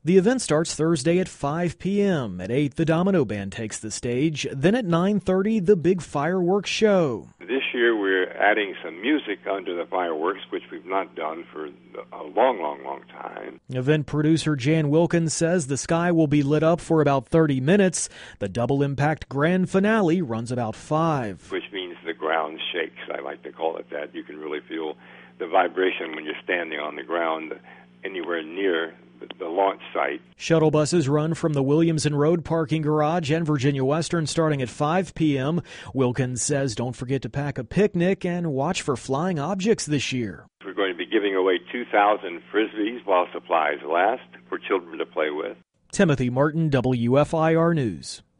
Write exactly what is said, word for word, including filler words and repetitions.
The event starts Thursday at five p.m. At eight, the Domino Band takes the stage. Then at nine thirty, the big fireworks show. This year we're adding some music onto the fireworks, which we've not done for a long, long, long time. Event producer Jan Wilkins says the sky will be lit up for about thirty minutes. The double impact grand finale runs about five. Which means the ground shakes. I like to call it that. You can really feel the vibration when you're standing on the ground anywhere near the launch site. Shuttle buses run from the Williamson Road parking garage and Virginia Western starting at five p.m. Wilkins says don't forget to pack a picnic and watch for flying objects this year. We're going to be giving away two thousand Frisbees while supplies last for children to play with. Timothy Martin, W F I R News.